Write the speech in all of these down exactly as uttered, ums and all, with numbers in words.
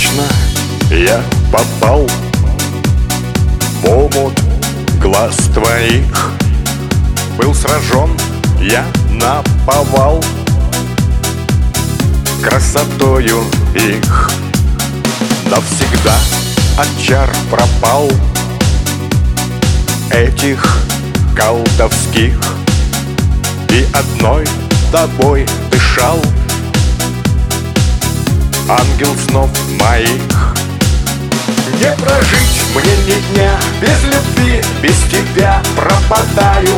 Точно я попал в омут глаз твоих. Был сражен я наповал красотою их. Навсегда от чар пропал этих колдовских, и одной тобой дышал ангел снов моих. Не прожить мне ни дня без любви, без тебя пропадаю.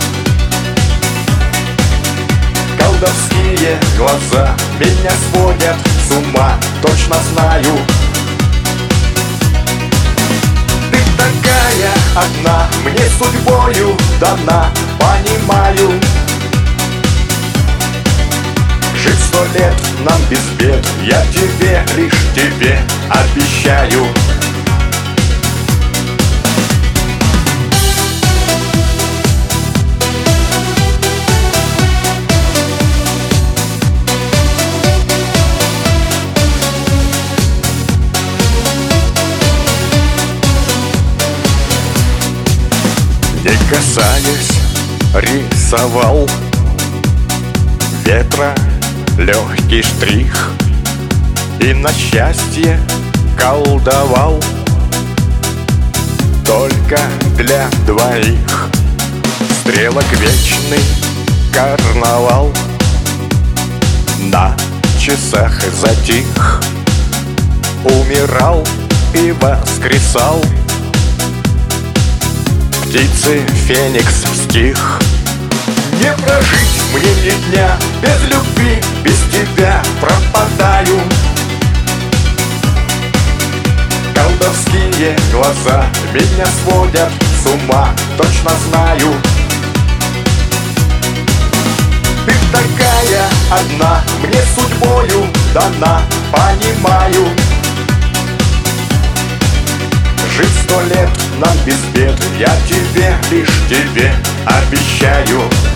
Колдовские глаза меня сводят с ума, точно знаю. Ты такая одна, мне судьбою дана, понимаю. Жить сто лет нам без бед, я тебе, лишь тебе обещаю. Не касаясь, рисовал ветра легкий штрих, и на счастье колдовал только для двоих. Стрелок вечный карнавал на часах затих, умирал и воскресал. Птицы феникс стих. Не прожить мне ни дня без любви, без тебя пропадаю. Колдовские глаза меня сводят с ума, точно знаю. Ты такая одна, мне судьбою дана, понимаю. Жить сто лет нам без бед, я тебе, лишь тебе обещаю.